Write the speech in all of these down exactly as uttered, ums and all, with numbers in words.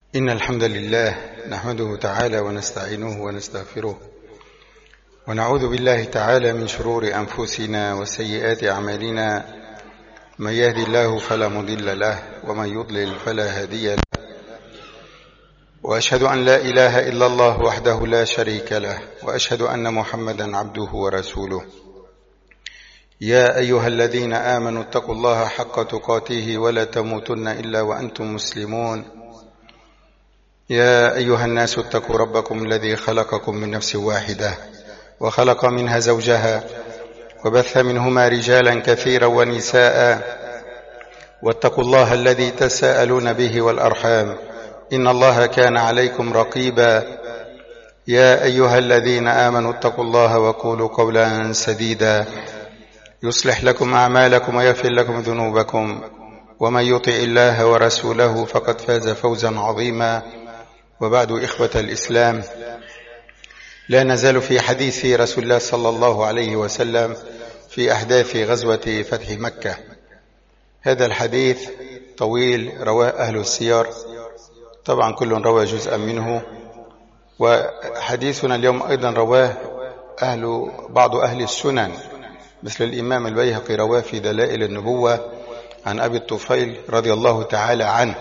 إن الحمد لله نحمده تعالى ونستعينه ونستغفره ونعوذ بالله تعالى من شرور أنفسنا وسيئات أعمالنا. من يهدي الله فلا مضل له ومن يضلل فلا هادي له، وأشهد أن لا إله إلا الله وحده لا شريك له، وأشهد أن محمدا عبده ورسوله. يا أيها الذين آمنوا اتقوا الله حق تقاته ولا تموتن إلا وأنتم مسلمون. يا أيها الناس اتقوا ربكم الذي خلقكم من نفس واحدة وخلق منها زوجها وبث منهما رجالا كثيرا ونساء، واتقوا الله الذي تساءلون به والأرحام إن الله كان عليكم رقيبا. يا أيها الذين آمنوا اتقوا الله وقولوا قولا سديدا يصلح لكم أعمالكم ويغفر لكم ذنوبكم، ومن يطع الله ورسوله فقد فاز فوزا عظيما. وبعد، إخوة الإسلام، لا نزال في حديث رسول الله صلى الله عليه وسلم في أحداث غزوة فتح مكة. هذا الحديث طويل رواه أهل السير، طبعا كل روى جزءا منه، وحديثنا اليوم أيضا رواه أهل بعض أهل السنن مثل الإمام البيهقي رواه في دلائل النبوة عن أبي الطفيل رضي الله تعالى عنه،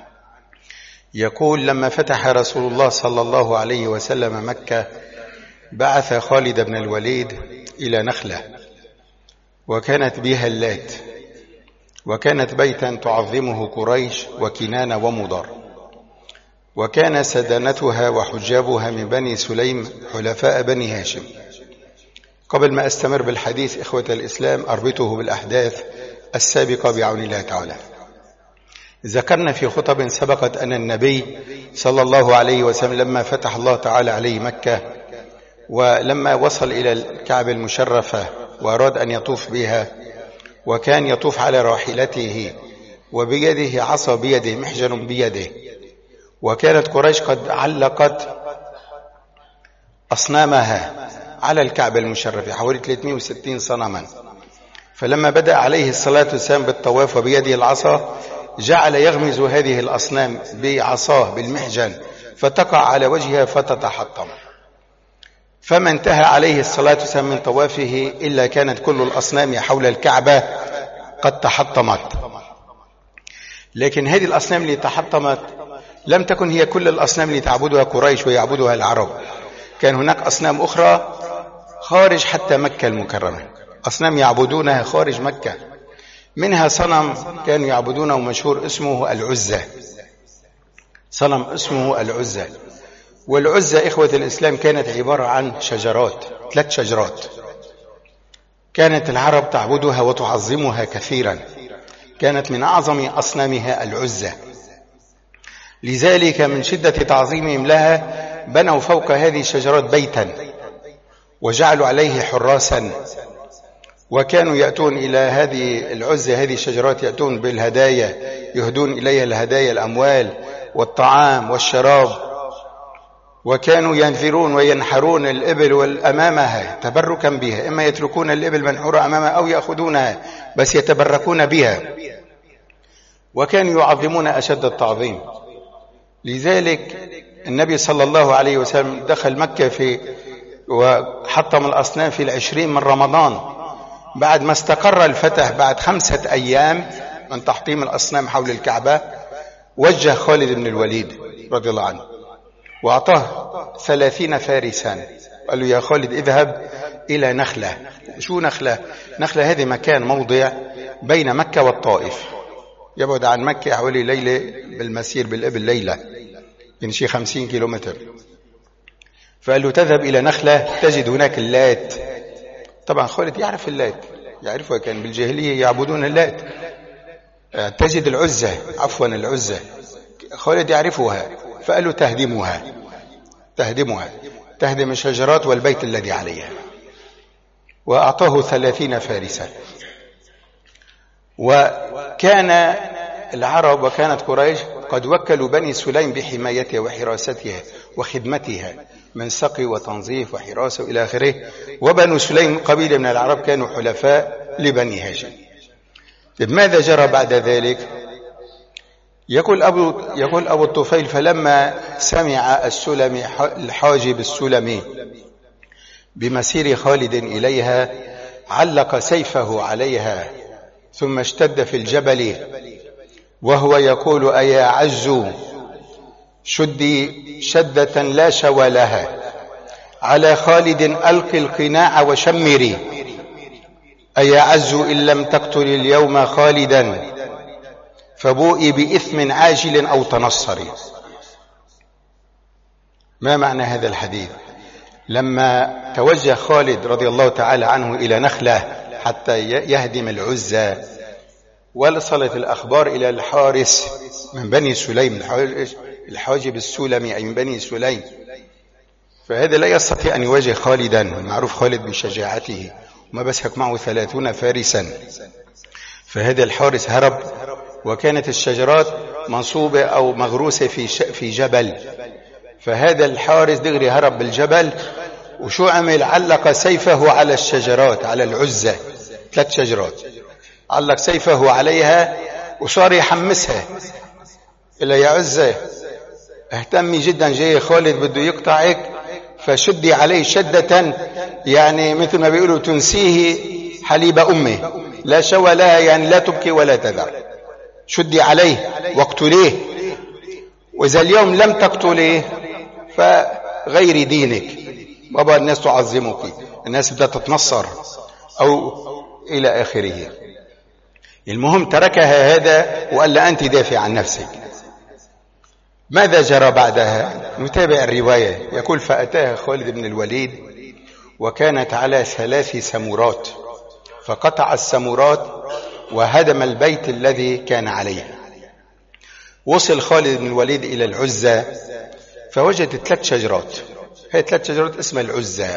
يقول: لما فتح رسول الله صلى الله عليه وسلم مكة بعث خالد بن الوليد إلى نخلة، وكانت بها اللات، وكانت بيتا تعظمه قريش وكنانة ومضر، وكان سدنتها وحجابها من بني سليم حلفاء بني هاشم. قبل ما أستمر بالحديث إخوة الإسلام أربطه بالأحداث السابقة بعون الله تعالى. ذكرنا في خطب سبقت أن النبي صلى الله عليه وسلم لما فتح الله تعالى عليه مكة، ولما وصل إلى الكعبة المشرفة وأراد أن يطوف بها، وكان يطوف على راحلته وبيده عصا بيده محجن بيده، وكانت قريش قد علقت أصنامها على الكعبة المشرفة حوالي ثلاثمائة وستين صنما. فلما بدأ عليه الصلاة والسلام بالطواف وبيده العصا جعل يغمز هذه الأصنام بعصاه بالمحجن فتقع على وجهها فتتحطم، فما انتهى عليه الصلاة والسلام من طوافه إلا كانت كل الأصنام حول الكعبة قد تحطمت. لكن هذه الأصنام اللي تحطمت لم تكن هي كل الأصنام اللي تعبدها قريش ويعبدها العرب، كان هناك أصنام أخرى خارج حتى مكة المكرمة، أصنام يعبدونها خارج مكة، منها صنم كانوا يعبدونه مشهور اسمه العزة، صنم اسمه العزة. والعزة إخوة الإسلام كانت عبارة عن شجرات، ثلاث شجرات كانت العرب تعبدها وتعظمها كثيرا، كانت من أعظم أصنامها العزة. لذلك من شدة تعظيمهم لها بنوا فوق هذه الشجرات بيتا وجعلوا عليه حراسا، وكانوا يأتون إلى هذه العزة هذه الشجرات يأتون بالهدايا، يهدون إليها الهدايا الأموال والطعام والشراب، وكانوا ينذرون وينحرون الإبل والأمامها تبركا بها، إما يتركون الإبل منحورة أمامها أو يأخذونها بس يتبركون بها، وكانوا يعظمون أشد التعظيم. لذلك النبي صلى الله عليه وسلم دخل مكة في وحطم الأصنام في العشرين من رمضان، بعد ما استقر الفتح بعد خمسة أيام من تحطيم الأصنام حول الكعبة، وجه خالد بن الوليد رضي الله عنه وأعطاه ثلاثين فارسا، قال له: يا خالد اذهب إلى نخلة. شو نخلة؟ نخلة هذه مكان موضع بين مكة والطائف، يبعد عن مكة حوالي ليلة بالمسير بالإبل ليلة، يعني شيء خمسين كيلومتر. فقال له: تذهب إلى نخلة تجد هناك اللات. طبعا خالد يعرف اللات، يعرفها، كان بالجاهلية يعبدون اللات. تجد العزة، عفوا العزة، خالد يعرفها. فقال له: تهدمها تهدمها تهدم الشجرات والبيت الذي عليها. وأعطاه ثلاثين فارسا. وكان العرب وكانت قريش قد وكلوا بني سليم بحمايتها وحراستها وخدمتها من سقي وتنظيف وحراسة إلى آخره، وبنو سليم قبيلة من العرب كانوا حلفاء لبني هاشم. ماذا جرى بعد ذلك؟ يقول أبو, يقول أبو الطفيل فلما سمع السلمي الحاجب السلمي بمسير خالد إليها علق سيفه عليها ثم اشتد في الجبل وهو يقول أيا عز شدي شدة لا شوى لها على خالد ألق القناع وشمري أيا عز إن لم تقتل اليوم خالدا فبوئي بإثم عاجل أو تنصري. ما معنى هذا الحديث؟ لما توجه خالد رضي الله تعالى عنه إلى نخلة حتى يهدم العزى وصلت الأخبار إلى الحارس من بني سليم الحاجب السلمي أي من بني سليم، فهذا لا يستطيع أن يواجه خالدا، معروف خالد بشجاعته وما بسحق معه ثلاثون فارسا. فهذا الحارس هرب وكانت الشجرات منصوبة أو مغروسة في في جبل، فهذا الحارس دغري هرب بالجبل وشو عمل؟ علق سيفه على الشجرات على العزة، ثلاث شجرات علق سيفه عليها وصار يحمسها إلا يا عزة اهتمي جدا جاي خالد بده يقطعك فشدي عليه شدة يعني مثل ما بيقولوا تنسيه حليب أمه لا شوى لها يعني لا تبكي ولا تذر، شدي عليه واقتليه وإذا اليوم لم تقتليه فغير دينك بابا الناس تعظمك الناس بدها تتنصر أو إلى آخره. المهم تركها هذا وقال لا أنت دافع عن نفسك. ماذا جرى بعدها؟ نتابع الرواية. يقول فأتاها خالد بن الوليد وكانت على ثلاث سمورات فقطع السمورات وهدم البيت الذي كان عليه. وصل خالد بن الوليد إلى العزة فوجد ثلاث شجرات، هي ثلاث شجرات اسمها العزة،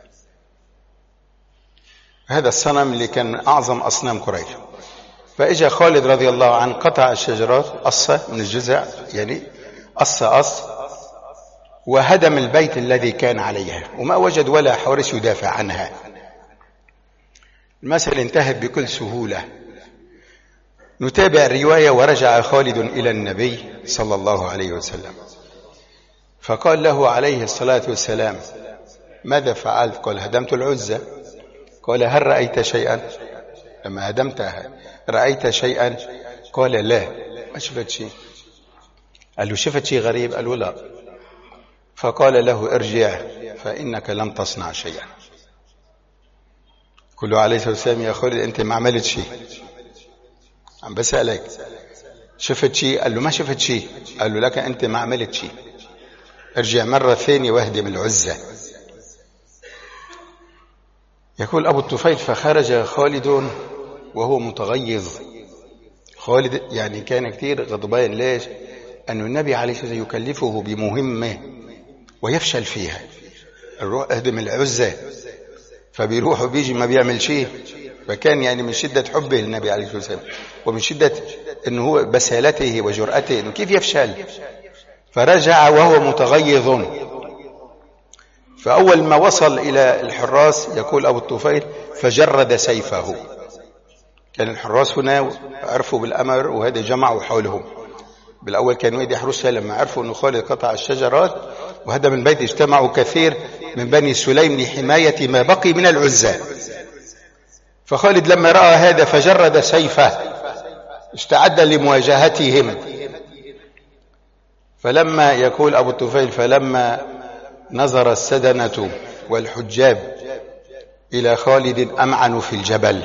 هذا الصنم اللي كان أعظم أصنام قريش. فإجا خالد رضي الله عنه قطع الشجرات قصة من الجزع يعني قص قص وهدم البيت الذي كان عليها وما وجد ولا حارس يدافع عنها. المسألة انتهت بكل سهولة. نتابع الرواية. ورجع خالد إلى النبي صلى الله عليه وسلم فقال له عليه الصلاة والسلام ماذا فعلت؟ قال هدمت العزة. قال هل رأيت شيئا؟ لما هدمتها رأيت شيئا؟ قال لا ما شفت شيء. قال له شفت شيء غريب؟ قال له لا. فقال له ارجع فإنك لم تصنع شيئا. قال له عليه الصلاة والسلام يا خالد أنت ما عملت شيء، عم بسألك شفت شيء؟ قال له ما شفت شيء. قال له لك أنت ما عملت شيء، ارجع مرة ثانية واهدم العزة. يقول أبو الطفيل فخرج خالد وهو متغيظ. خالد يعني كان كثير غضبان. ليش؟ أن النبي عليه الصلاة والسلام يكلفه بمهمة ويفشل فيها، الروح اهدم العزة، فبيروح وبيجي ما بيعمل شيء. فكان يعني من شدة حبه للنبي عليه الصلاة والسلام ومن شدة أنه هو بسالته وجرأته أنه كيف يفشل. فرجع وهو متغيظ. فأول ما وصل إلى الحراس يقول أبو الطفيل فجرد سيفه. كان الحراس هنا عرفوا بالأمر وهذا جمعوا حولهم. بالأول كانوا يحرسها لما عرفوا أنه خالد قطع الشجرات وهدم البيت اجتمعوا كثير من بني سليم لحماية ما بقي من العزة. فخالد لما رأى هذا فجرد سيفه استعد لمواجهتهم. فلما يقول أبو الطفيل فلما نظر السدنة والحجاب إلى خالد أمعنوا في الجبل.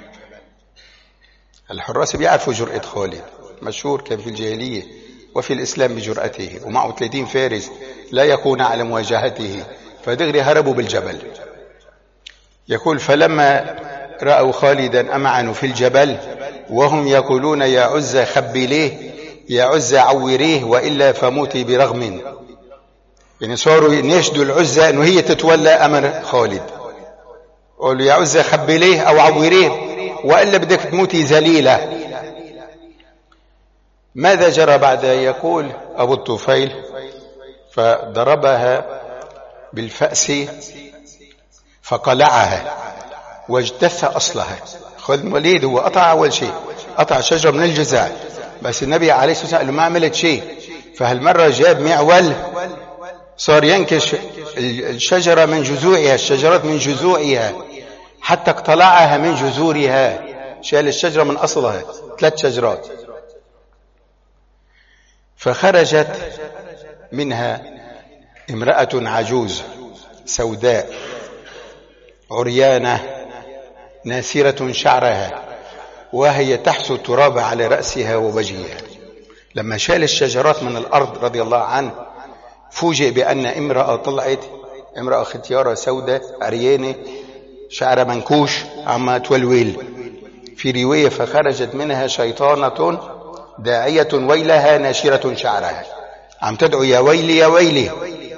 الحراس بيعرفوا جرأة خالد، مشهور كان في الجاهلية وفي الإسلام بجرأته ومعه ثلاثين فارس لا يكون على مواجهته، فدغري هربوا بالجبل. يقول فلما رأوا خالدا أمعنوا في الجبل وهم يقولون يا عزة خبليه يا عزة عوريه وإلا فموتي برغم. يعني صاروا يناشدوا العزة أنه هي تتولى أمر خالد. قالوا يا عزة خبليه أو عوريه وإلا بدك تموتي ذليلة. ماذا جرى بعد؟ يقول أبو الطفيل فضربها بالفأس فقلعها واجتث أصلها. خالد الوليد هو قطع أول شيء، قطع شجرة من الجزع بس النبي عليه الصلاة والسلام قال له ما عملت شيء. فهالمرة جاب معول صار ينكش الشجرة من جذوعها، الشجرات من جذوعها حتى اقتلعها من جذورها، شال الشجرة من أصلها، ثلاث شجرات. فخرجت منها امرأة عجوز سوداء عريانة ناسرة شعرها، وهي تحث التراب على رأسها ووجهها. لما شال الشجرات من الأرض رضي الله عنه فوجئ بأن امرأة طلعت، امرأة ختيارة سوداء عريانة شعرها منكوش عما تولويل. في رواية فخرجت منها شيطانة داعية ويلها ناشرة شعرها، عم تدعو يا ويلي يا ويلي.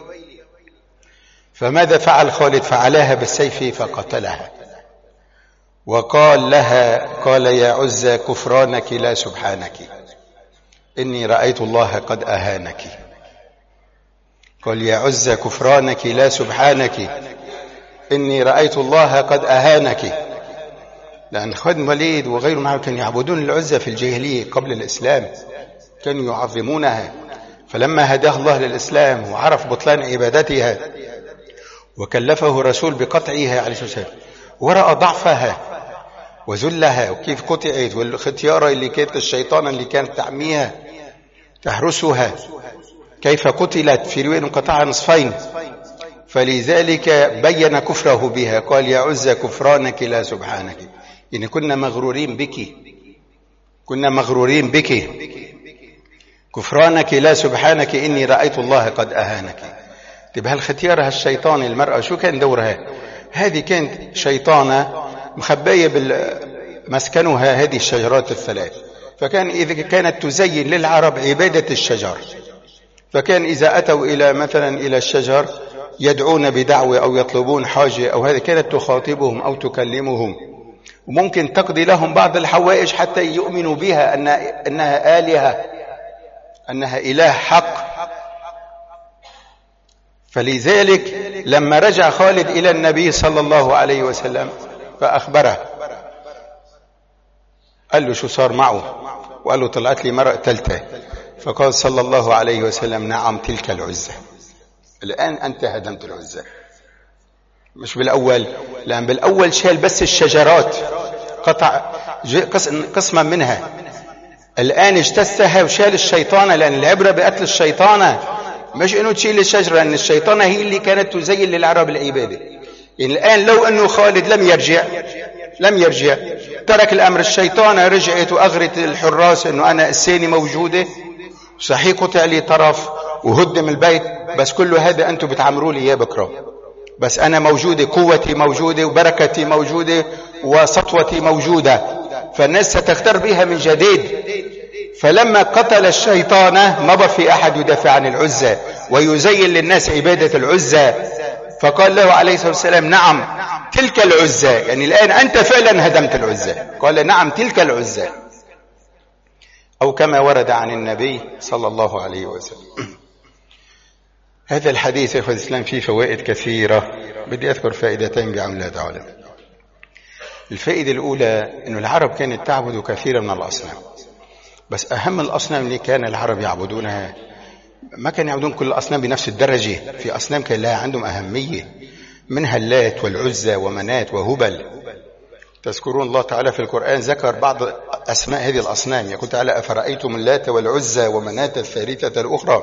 فماذا فعل خالد؟ فعلاها بالسيف فقتلها، وقال لها قال يا عزة كفرانك لا سبحانك، إني رأيت الله قد أهانك. قال يا عزة كفرانك لا سبحانك، إني رأيت الله قد أهانك. لأن خالد بن الوليد وغيره معه كانوا يعبدون العزة في الجاهلية قبل الإسلام، كانوا يعظمونها. فلما هداه الله للإسلام وعرف بطلان عبادتها وكلفه رسول بقطعها عليه الصلاة والسلام، ورأى ضعفها وذلها وكيف قطعت، والختيارة اللي كانت الشيطان اللي كانت تعميها تحرسها كيف قتلت، في رواية انقطعها نصفين. فلذلك بين كفره بها، قال يا عزة كفرانك لا سبحانك، يعني كنا مغرورين بك، كنا مغرورين بك، كفرانك لا سبحانك إني رأيت الله قد أهانك. طيب هالختيارة هالشيطان المرأة شو كان دورها؟ هذه كانت شيطانة مخبية مسكنها هذه الشجرات الثلاث، فكان إذا كانت تزين للعرب عبادة الشجر، فكان إذا أتوا إلى مثلا إلى الشجر يدعون بدعوة أو يطلبون حاجة أو هذه، كانت تخاطبهم أو تكلمهم، وممكن تقضي لهم بعض الحوائج حتى يؤمنوا بها أن أنها آلهة، أنها إله حق. فلذلك لما رجع خالد إلى النبي صلى الله عليه وسلم فأخبره، قال له شو صار معه؟ وقال له طلعت لي مرأة ثالثة. فقال صلى الله عليه وسلم نعم تلك العزة، الآن أنت هدمت العزة. مش بالأول، لأن بالأول شال بس الشجرات، قطع قسما منها، الآن اجتثها وشال الشيطانة، لأن العبرة بقتل الشيطانة مش أنه تشيل الشجرة، لأن الشيطانة هي اللي كانت تزين للعرب العبادة. يعني الآن لو أنه خالد لم يرجع لم يرجع ترك الأمر، الشيطانة رجعت وأغرت الحراس أنه أنا السيني موجودة، صحيح قطع لي طرف وهدم البيت، بس كل هذا أنتم بتعمروا لي إياه بكرة، بس أنا موجودة، قوتي موجودة وبركتي موجودة وسطوتي موجودة، فالناس ستختار بها من جديد. فلما قتل الشيطان ما في أحد يدافع عن العزة ويزين للناس عبادة العزة، فقال له عليه الصلاة والسلام نعم تلك العزة، يعني الآن أنت فعلا هدمت العزة. قال نعم تلك العزة، أو كما ورد عن النبي صلى الله عليه وسلم. هذا الحديث يا أخوة الإسلام فيه فوائد كثيرة، بدي أذكر فائدتين بعون الله تعالى. الفائدة الأولى أن العرب كانت تعبد كثيرا من الأصنام، بس أهم الأصنام اللي كان العرب يعبدونها ما كانوا يعبدون كل الأصنام بنفس الدرجة، في أصنام كان لها عندهم أهمية، منها اللات والعزى ومنات وهبل. تذكرون الله تعالى في القرآن ذكر بعض أسماء هذه الأصنام، يقول تعالى أفرأيتم اللات والعزى ومنات الثالثة الأخرى.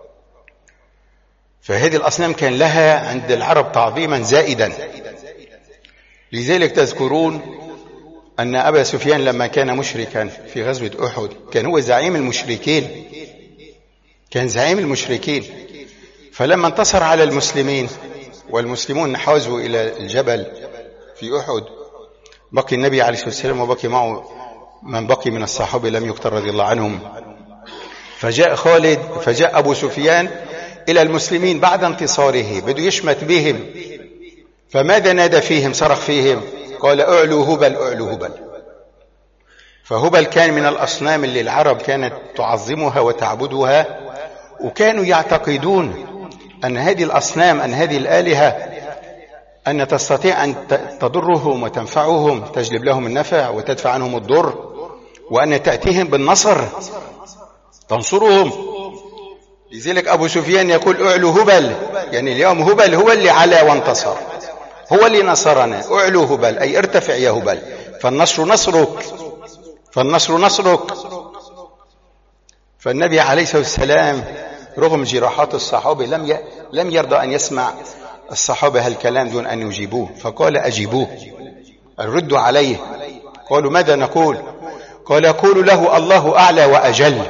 فهذه الأصنام كان لها عند العرب تعظيما زائدا. لذلك تذكرون أن أبا سفيان لما كان مشركا في غزوة أحد كان هو زعيم المشركين، كان زعيم المشركين. فلما انتصر على المسلمين والمسلمون حازوا إلى الجبل في أحد، بقي النبي عليه الصلاة والسلام وبقي معه من بقي من الصحابة لم يقتل رضي الله عنهم. فجاء خالد فجاء أبو سفيان إلى المسلمين بعد انتصاره بده يشمت بهم، فماذا نادى فيهم؟ صرخ فيهم قال أعلوا هبل أعلوا هبل. فهبل كان من الأصنام اللي العرب كانت تعظمها وتعبدها، وكانوا يعتقدون أن هذه الأصنام أن هذه الآلهة أن تستطيع أن تضرهم وتنفعهم، تجلب لهم النفع وتدفع عنهم الضر، وأن تأتيهم بالنصر تنصرهم. لذلك أبو سفيان يقول اعلو هبل، يعني اليوم هبل هو اللي علا وانتصر، هو اللي نصرنا. اعلو هبل أي ارتفع يا هبل، فالنصر نصرك، فالنصر نصرك. فالنبي عليه الصلاة والسلام رغم جراحات الصحابة لم ي... لم يرضى أن يسمع الصحابة هالكلام دون أن يجيبوه، فقال أجيبوه، ردوا عليه. قالوا ماذا نقول؟ قال قولوا له الله أعلى وأجل.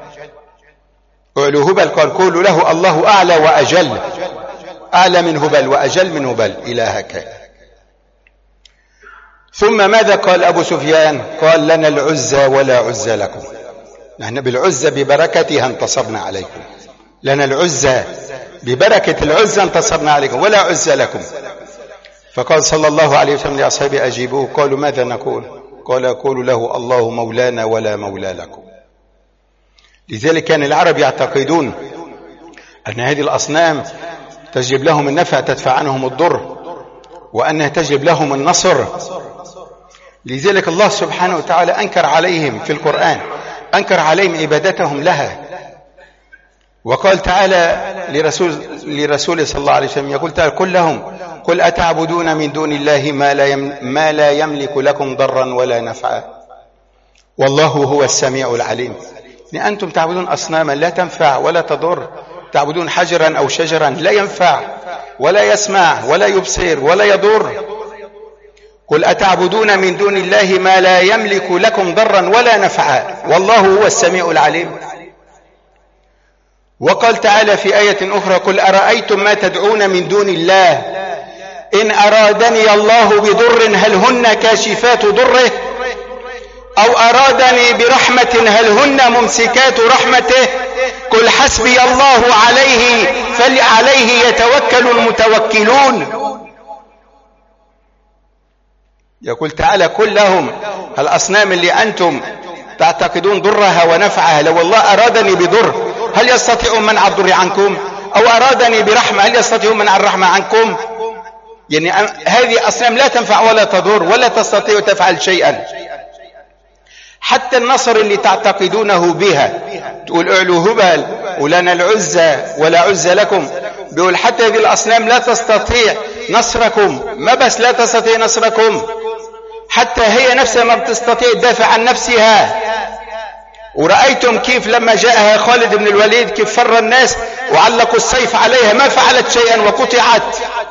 اعلو هبل قال قولوا له الله أعلى وأجل، أعلى من هبل وأجل من هبل إلهك. ثم ماذا قال أبو سفيان؟ قال لنا العزى ولا عزى لكم، نحن بالعزى ببركتها انتصرنا عليكم، لنا العزى ببركة العزى انتصرنا عليكم ولا عزى لكم. فقال صلى الله عليه وسلم لأصحابه أجيبوه. قالوا ماذا نقول؟ قال قولوا له الله مولانا ولا مولى لكم. لذلك كان العرب يعتقدون أن هذه الأصنام تجلب لهم النفع تدفع عنهم الضر، وأنها تجلب لهم النصر. لذلك الله سبحانه وتعالى أنكر عليهم في القرآن، أنكر عليهم عبادتهم لها. وقال تعالى لرسول لرسوله صلى الله عليه وسلم، يقول تعالى قل لهم قل أتعبدون من دون الله ما لا ما لا يملك لكم ضرا ولا نفعا والله هو السميع العليم. يعني أنتم تعبدون أصناما لا تنفع ولا تضر، تعبدون حجرا أو شجرا لا ينفع ولا يسمع ولا يبصر ولا يضر. قل أتعبدون من دون الله ما لا يملك لكم ضرا ولا نفعا والله هو السميع العليم. وقال تعالى في آية أخرى قل أرأيتم ما تدعون من دون الله إن أرادني الله بضر هل هن كاشفات ضره أو أرادني برحمة هل هن ممسكات رحمته قل حسبي الله عليه فلعليه يتوكل المتوكلون. يقول تعالى قل لهم الأصنام اللي أنتم تعتقدون ضرها ونفعها لو الله أرادني بضر هل يستطيع منع الضر عنكم؟ أو أرادني برحمة هل يستطيع منع الرحمة عنكم؟ يعني هذه أصنام لا تنفع ولا تضر ولا تستطيع تفعل شيئا. حتى النصر اللي تعتقدونه بها، تقول اعلو هبل ولنا العزى ولا عزى لكم، بيقول حتى هذه الأصنام لا تستطيع نصركم، ما بس لا تستطيع نصركم، حتى هي نفسها ما بتستطيع تدافع عن نفسها. ورأيتم كيف لما جاءها خالد بن الوليد كيف فر الناس وعلقوا السيف عليها ما فعلت شيئا وقطعت.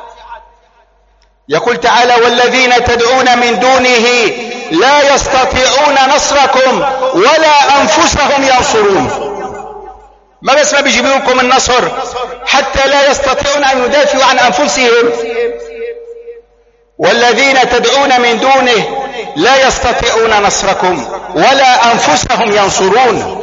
يقول تعالى والذين تدعون من دونه لا يستطيعون نصركم ولا أنفسهم ينصرون. ما بس ما بيجيب لكم النصر، حتى لا يستطيعون أن يدافعوا عن أنفسهم. والذين تدعون من دونه لا يستطيعون نصركم ولا أنفسهم ينصرون.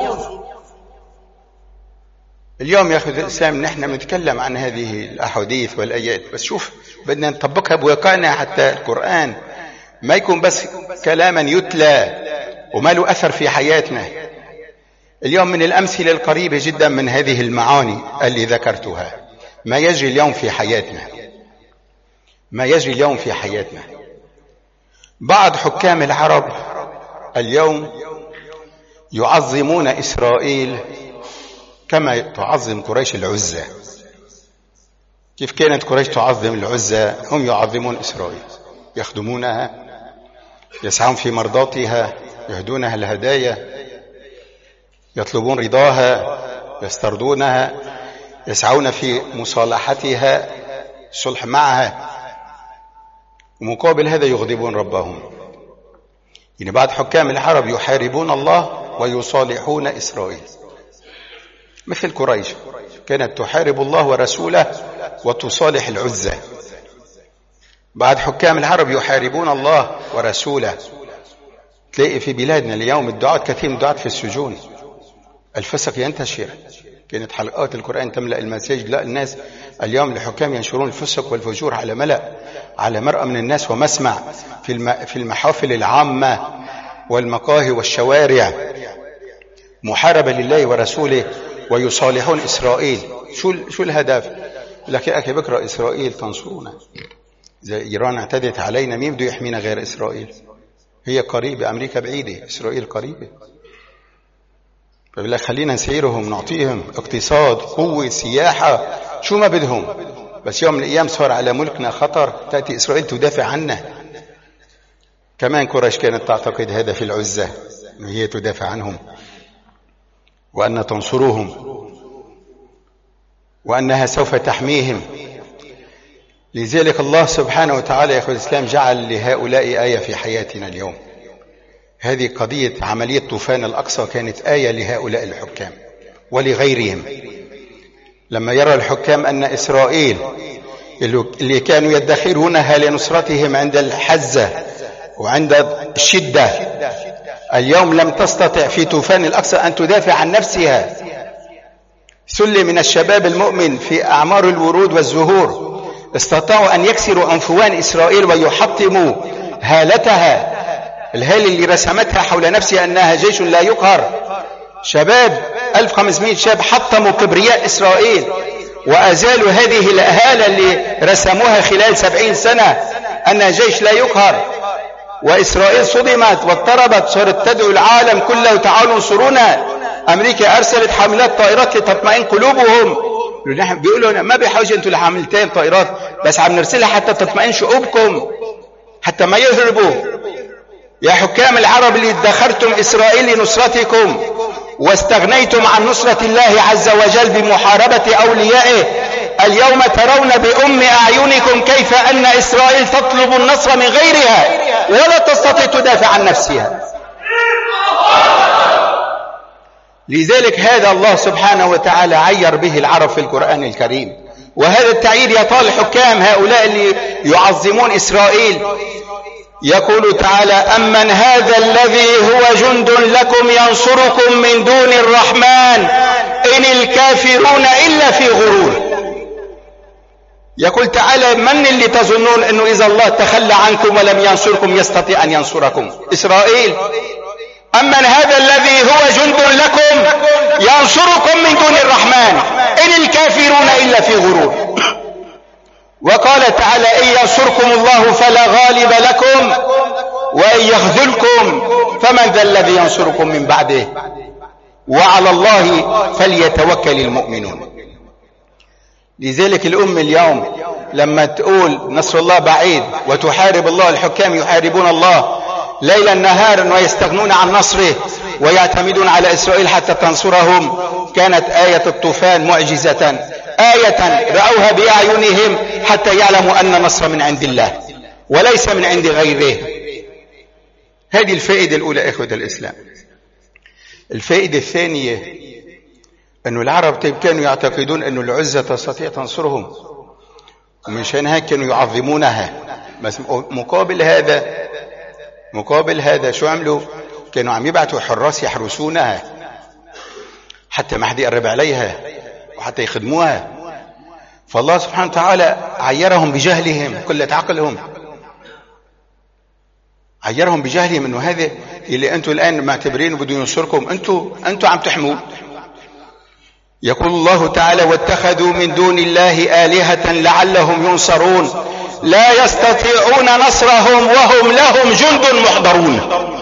اليوم يا أخي الإسلام نحن نتكلم عن هذه الأحاديث والآيات، بس شوف بدنا نطبقها بواقعنا حتى القرآن ما يكون بس كلاما يتلى وما له أثر في حياتنا. اليوم من الأمثلة القريبة جدا من هذه المعاني اللي ذكرتها ما يجري اليوم في حياتنا، ما يجري اليوم في حياتنا. بعض حكام العرب اليوم يعظمون إسرائيل كما تعظم قريش العزى. كيف كانت قريش تعظم العزى هم يعظمون إسرائيل، يخدمونها، يسعون في مرضاتها، يهدونها الهدايا، يطلبون رضاها، يسترضونها، يسعون في مصالحتها، الصلح معها، ومقابل هذا يغضبون ربهم. يعني بعض حكام العرب يحاربون الله ويصالحون إسرائيل، مثل قريش كانت تحارب الله ورسوله وتصالح العزى. بعض حكام العرب يحاربون الله ورسوله. تلاقي في بلادنا اليوم الدعاة كثير من الدعاة في السجون، الفسق ينتشر، كانت حلقات القرآن تملأ المساجد، لا الناس اليوم الحكام ينشرون الفسق والفجور على ملأ على مرأى من الناس ومسمع في في المحافل العامة والمقاهي والشوارع، محاربة لله ورسوله ويصالحون إسرائيل. شو شو الهدف؟ لك يا أخي بكرة إسرائيل تنصرنا، إذا إيران اعتدت علينا مين بده يحمينا غير إسرائيل؟ هي قريبة، أمريكا بعيدة، إسرائيل قريبة. فبيقول لك خلينا نسيرهم، نعطيهم اقتصاد، قوة، سياحة، شو ما بدهم، بس يوم من الأيام صار على ملكنا خطر تأتي إسرائيل تدافع عنا. كمان قريش كانت تعتقد هذا في العزة، أن هي تدافع عنهم وأن تنصرهم وأنها سوف تحميهم. لذلك الله سبحانه وتعالى يا أخوة الإسلام جعل لهؤلاء آية في حياتنا اليوم. هذه قضية عملية طوفان الأقصى كانت آية لهؤلاء الحكام ولغيرهم. لما يرى الحكام أن إسرائيل اللي كانوا يدخرونها لنصرتهم عند الحزة وعند الشدة، اليوم لم تستطع في طوفان الأقصى أن تدافع عن نفسها. سل من الشباب المؤمن في أعمار الورود والزهور استطاعوا أن يكسروا أنفوان إسرائيل ويحطموا هالتها، الهالة اللي رسمتها حول نفسها أنها جيش لا يقهر. شباب ألف وخمسمائة شاب حطموا كبرياء إسرائيل وأزالوا هذه الهالة اللي رسموها خلال سبعين سنة أنها جيش لا يقهر. وإسرائيل صدمت واضطربت، صارت تدعو العالم كله تعالوا انصرونا. أمريكا أرسلت حاملات طائرات لتطمئن قلوبهم. بيقولوا ما بحاجة أنتوا لحاملتين طائرات، بس عم نرسلها حتى تطمئن شعوبكم، حتى ما يهربوا. يا حكام العرب اللي ادخرتم إسرائيل لنصرتكم واستغنيتم عن نصرة الله عز وجل بمحاربة أوليائه، اليوم ترون بأم أعينكم كيف أن إسرائيل تطلب النصر من غيرها ولا تستطيع تدافع عن نفسها. لذلك هذا الله سبحانه وتعالى عير به العرب في القرآن الكريم، وهذا التعيير يطال حكام هؤلاء اللي يعظمون إسرائيل. يقول تعالى: أمن هذا الذي هو جند لكم ينصركم من دون الرحمن إن الكافرون إلا في غرور. يقول تعالى: من اللي تظنون أنه إذا الله تخلى عنكم ولم ينصركم يستطيع أن ينصركم؟ إسرائيل. أمن هذا الذي هو جند لكم ينصركم من دون الرحمن إن الكافرون إلا في غرور. وقال تعالى: إن ينصركم الله فلا غالب لكم وإن يخذلكم فمن ذا الذي ينصركم من بعده وعلى الله فليتوكل المؤمنون. لذلك الأم اليوم لما تقول نصر الله بعيد وتحارب الله، الحكام يحاربون الله ليلا نهارا ويستغنون عن نصره ويعتمدون على إسرائيل حتى تنصرهم. كانت آية الطوفان معجزة، آية رأوها بأعينهم حتى يعلموا أن النصر من عند الله وليس من عند غيره. هذه الفائدة الأولى إخوة الإسلام. الفائدة الثانية أن العرب كانوا يعتقدون أن العزة تستطيع تنصرهم، ومشان هيك كانوا يعظمونها. بس مقابل هذا مقابل هذا شو عملوا؟ كانوا عم يبعثوا حراس يحرسونها حتى ما حد يقرب عليها وحتى يخدموها. فالله سبحانه وتعالى عيرهم بجهلهم قلة عقلهم، عيرهم بجهلهم انه هذا اللي انتم الان معتبرينه بده ينصركم انتم انتم عم تحموه. يقول الله تعالى: واتخذوا من دون الله آلهة لعلهم ينصرون لا يستطيعون نصرهم وهم لهم جند محضرون.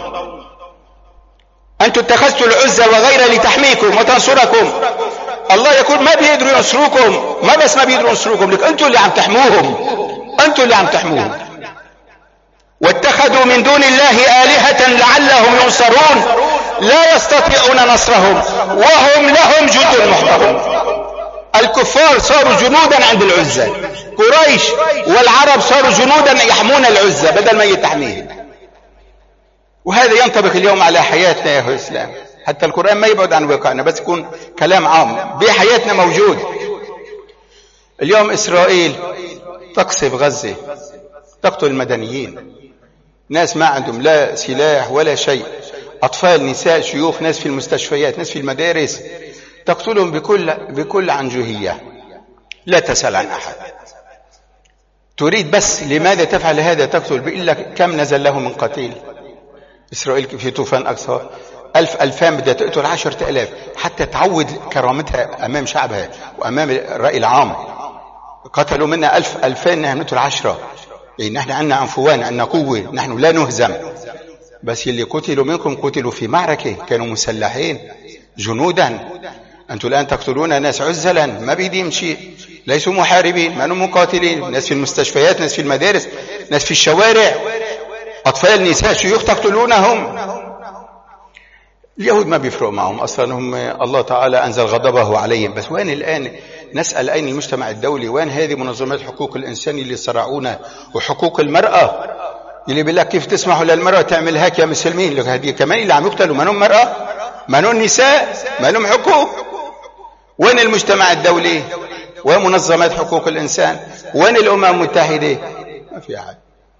أنتم اتخذتوا العزة وغيرها لتحميكم وتنصركم. الله يقول ما بيقدروا ينصروكم، ما بس ما بيقدروا ينصروكم، لك أنتم اللي عم تحموهم، أنتم اللي عم تحموهم. واتخذوا من دون الله آلهة لعلهم ينصرون لا يستطيعون نصرهم وهم لهم جند محضرون. الكفار صاروا جنودا عند العزة، قريش والعرب صاروا جنودا يحمون العزة بدل ما يتحميهم. وهذا ينطبق اليوم على حياتنا يا أخوة الإسلام. حتى القرآن ما يبعد عن واقعنا، بس يكون كلام عام بحياتنا موجود. اليوم إسرائيل تقصف غزة، تقتل المدنيين، ناس ما عندهم لا سلاح ولا شيء، أطفال، نساء، شيوخ، ناس في المستشفيات، ناس في المدارس، تقتلهم بكل بكل عنجهية، لا تسأل عن أحد. تريد بس لماذا تفعل هذا؟ تقتل. بيقول لك كم نزل له من قتيل إسرائيل في طوفان أقصى؟ ألف ألفان بدها تقتل عشرة ألاف حتى تعود كرامتها أمام شعبها وأمام الرأي العام. قتلوا منا ألف ألفان، نحن نقتل عشرة. يعني نحن عندنا عنفوان، عندنا قوة، نحن لا نهزم. بس اللي قتلوا منكم قتلوا في معركة، كانوا مسلحين جنودا. أنتم الآن تقتلون ناس عزلا ما بيديهم شيء، ليسوا محاربين، ما هم مقاتلين. ناس في المستشفيات، ناس في المدارس، ناس في الشوارع، أطفال، نساء، شيوخ تقتلونهم. اليهود ما بيفرق معهم أصلا، هم الله تعالى أنزل غضبه عليهم. بس وين الآن نسأل أين المجتمع الدولي؟ وين هذه منظمات حقوق الإنسان اللي صرعونا؟ وحقوق المرأة اللي بيقول لك كيف تسمحوا للمرأة تعمل هيك يا مسلمين؟ لك هذه كمان اللي عم يقتلوا ما هم مرأة، ما هم نساء، ما لهم حقوق. وين المجتمع الدولي؟ وين منظمات حقوق الإنسان؟ وين الأمم المتحدة؟ ما في أحد،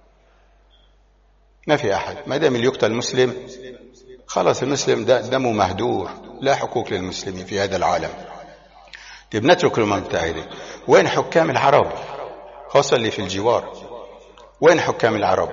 ما في أحد. ما دام اللي يقتل مسلم خلاص المسلم دمه مهدور، لا حقوق للمسلمين في هذا العالم. طيب نترك الأمم المتحدة. وين حكام العرب خاصة اللي في الجوار؟ وين حكام العرب؟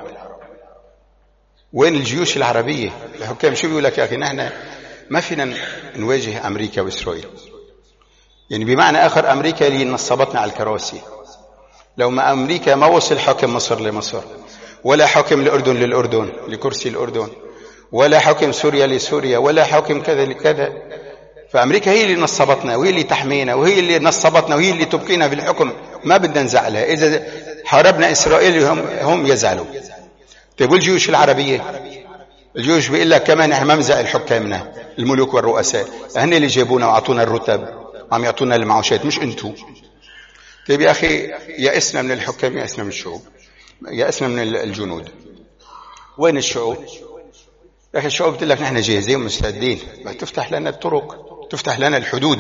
وين الجيوش العربية؟ الحكام شو بيقول لك يا أخي؟ نحن ما فينا نواجه أمريكا وإسرائيل، يعني بمعنى آخر أمريكا اللي نصبتنا على الكراسي. لو ما أمريكا ما وصل حكم مصر لمصر، ولا حكم الأردن للأردن لكرسي الأردن، ولا حكم سوريا لسوريا، ولا حكم كذا لكذا. فأمريكا هي اللي نصبتنا وهي اللي تحمينا وهي اللي نصبتنا وهي اللي تبقينا في الحكم، ما بدنا نزعلها. إذا حاربنا إسرائيل هم, هم يزعلوا. طيب والجيوش العربية؟ الجيوش بيقول لك كمان احنا ما بنزعل حكامنا الملوك والرؤساء، هن اللي جابونا وعطونا الرتب، عم يعطونا المعاشات مش انتو. طيب يا أخي يأسنا من الحكام، يأسنا من الشعوب، يأسنا من الجنود. وين الشعوب؟ يا أخي الشعوب بتقول لك نحن جاهزين ومستعدين، تفتح لنا الطرق، تفتح لنا الحدود.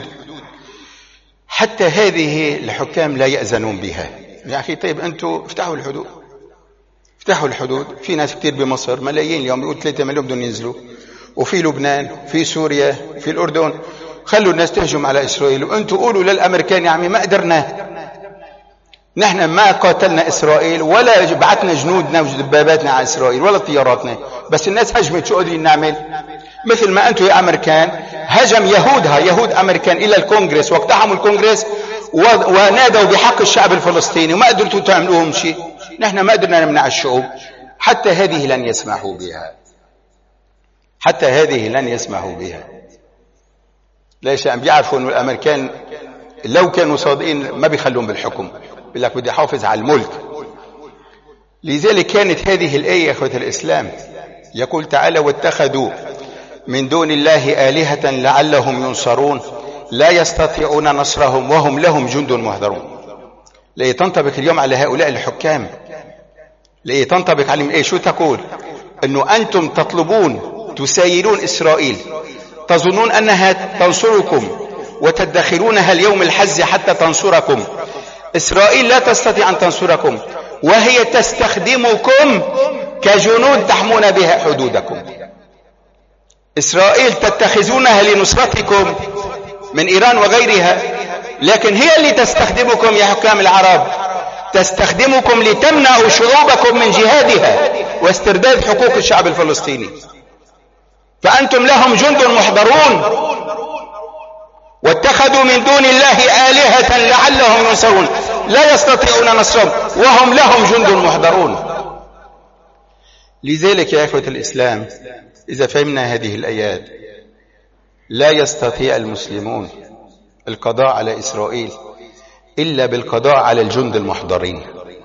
حتى هذه الحكام لا يأذنون بها. يا أخي طيب أنتوا افتحوا الحدود، افتحوا الحدود. في ناس كتير بمصر ملايين اليوم، يقول ثلاثة مليون بدهم ينزلوا، وفي لبنان، في سوريا، في الأردن. خلوا الناس تهجم على إسرائيل، وأنتوا قولوا للأمريكان يا عمي ما قدرنا، نحن ما قاتلنا إسرائيل ولا بعتنا جنودنا ودباباتنا على إسرائيل ولا طياراتنا، بس الناس هجمت، شو قادرين نعمل؟ مثل ما أنتوا يا أمريكان هجم يهودها يهود أمريكان إلى الكونغرس واقتحموا الكونغرس ونادوا بحق الشعب الفلسطيني وما قدرتوا تعملوهم شيء. نحن ما قدرنا نمنع الشعوب. حتى هذه لن يسمحوا بها، حتى هذه لن يسمحوا بها. ليش؟ عم بيعرفوا أن الأمريكان لو كانوا صادقين ما بيخلون بالحكم، بيقول لك بدي أحافظ على الملك. لذلك كانت هذه الآية يا أخوة الإسلام، يقول تعالى واتخذوا من دون الله آلهة لعلهم ينصرون لا يستطيعون نصرهم وهم لهم جند مهضرون. لأي تنطبق اليوم على هؤلاء الحكام، لأي تنطبق عليهم إيه؟ شو تقول؟ أنه أنتم تطلبون تسايرون إسرائيل، تظنون أنها تنصركم وتدخرونها اليوم الحز حتى تنصركم. إسرائيل لا تستطيع أن تنصركم، وهي تستخدمكم كجنود تحمون بها حدودكم. إسرائيل تتخذونها لنصرتكم من إيران وغيرها، لكن هي اللي تستخدمكم يا حكام العرب، تستخدمكم لتمنعوا شعوبكم من جهادها واسترداد حقوق الشعب الفلسطيني. فأنتم لهم جند محضرون. واتخذوا من دون الله آلهة لعلهم ينصرون لا يستطيعون نصرهم وهم لهم جند محضرون. لذلك يا إخوة الإسلام إذا فهمنا هذه الآيات، لا يستطيع المسلمون القضاء على إسرائيل إلا بالقضاء على الجند المحضرين.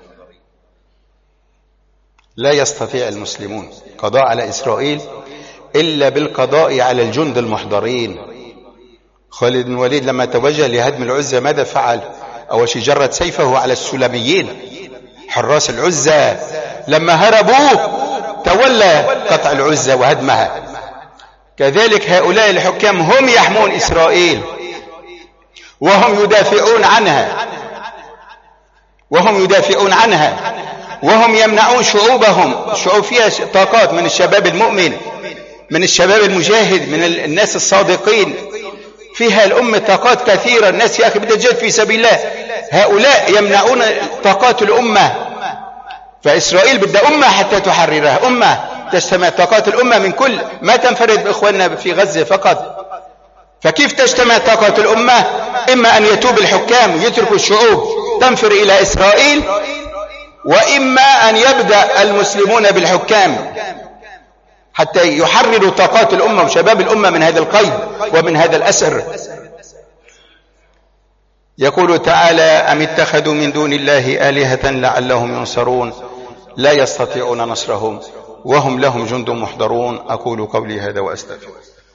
لا يستطيع المسلمون القضاء على إسرائيل إلا بالقضاء على الجند المحضرين. خالد بن الوليد لما توجه لهدم العزة ماذا فعل؟ أول شيء جرد سيفه على السلميين حراس العزة، لما هربوا تولى قطع العزة وهدمها. كذلك هؤلاء الحكام هم يحمون إسرائيل وهم يدافعون عنها، وهم يدافعون عنها وهم يمنعون شعوبهم. الشعوب فيها طاقات من الشباب المؤمن، من الشباب المجاهد، من الناس الصادقين، فيها الأمة طاقات كثيرة. الناس يا أخي بدها تجاهد في سبيل الله، هؤلاء يمنعون طاقات الأمة. فإسرائيل بدها أمة حتى تحررها، أمة تجتمع طاقات الأمة من كل، ما تنفرد بإخواننا في غزة فقط. فكيف تجتمع طاقات الأمة؟ إما أن يتوب الحكام ويتركوا الشعوب تنفر إلى إسرائيل، وإما أن يبدأ المسلمون بالحكام حتى يحرروا طاقات الأمة وشباب الأمة من هذا القيد ومن هذا الأسر. يقول تعالى: أم اتخذوا من دون الله آلهة لعلهم ينصرون لا يستطيعون نصرهم وهم لهم جند محضرون. أقول قولي هذا وأستغفر.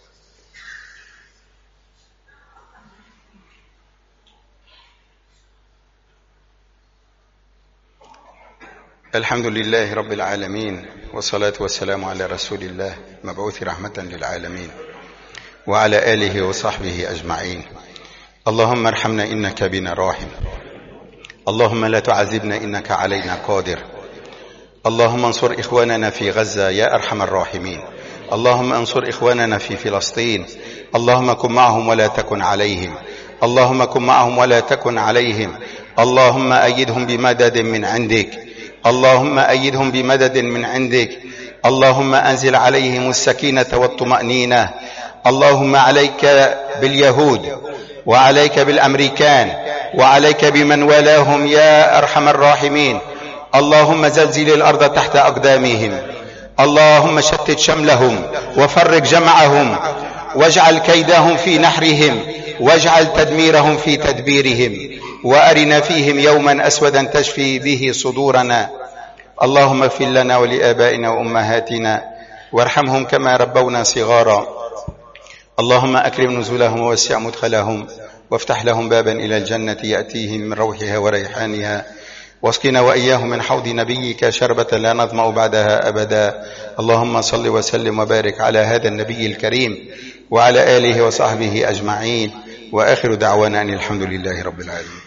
الحمد لله رب العالمين، والصلاة والسلام على رسول الله مبعوث رحمة للعالمين وعلى آله وصحبه أجمعين. اللهم ارحمنا إنك بنا راحم، اللهم لا تعذبنا إنك علينا قادر. اللهم انصر إخواننا في غزة يا أرحم الراحمين. اللهم انصر إخواننا في فلسطين، اللهم كن معهم ولا تكن عليهم، اللهم كن معهم ولا تكن عليهم. اللهم أيدهم بمدد من عندك، اللهم أيدهم بمدد من عندك. اللهم أنزل عليهم السكينة والطمأنينة. اللهم عليك باليهود وعليك بالأمريكان وعليك بمن والاهم يا أرحم الراحمين. اللهم زلزل الأرض تحت أقدامهم، اللهم شتت شملهم وفرق جمعهم واجعل كيدهم في نحرهم واجعل تدميرهم في تدبيرهم، وأرنا فيهم يوما أسودا تشفي به صدورنا. اللهم اغفر لنا ولآبائنا وأمهاتنا وارحمهم كما ربونا صغارا. اللهم أكرم نزلهم ووسع مدخلهم وافتح لهم بابا إلى الجنة يأتيهم من روحها وريحانها، واسقنا وإياهم من حوض نبيك شربة لا نظمأ بعدها أبدا. اللهم صل وسلم وبارك على هذا النبي الكريم وعلى آله وصحبه أجمعين، وآخر دعوانا أن الحمد لله رب العالمين.